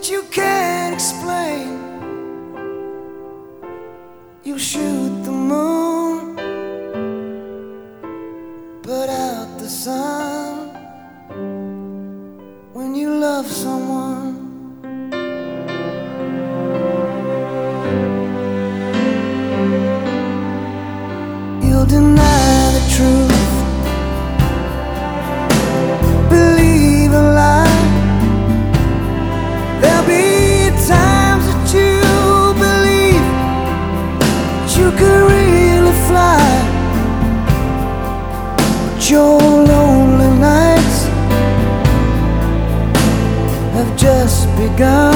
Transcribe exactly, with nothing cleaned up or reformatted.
that you can't explain. You shoot the moon, put out the sun. When you love someone, you'll deny the truth, believe a lie. There'll be times that you believe that you could really fly, but your lonely nights have just begun.